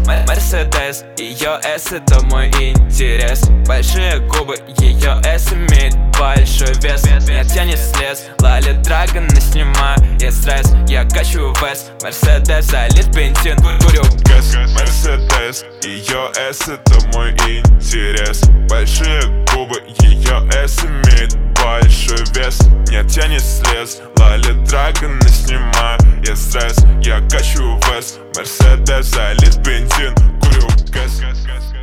Мерседес, ее S это мой интерес. Большие губы, ее S имеет большой вес. Меня тянет слез, Лали Драгона снимаю я стресс. Я качу вес, Мерседес, залит бензин, курю гэс. Мерседес, ее S это мой интерес. Большие губы, ее S имеет большой вес. Меня тянет слез, Лали Драгона снимаю я стресс. Я качу вес, Мерседес, залит бензин, курю гэс.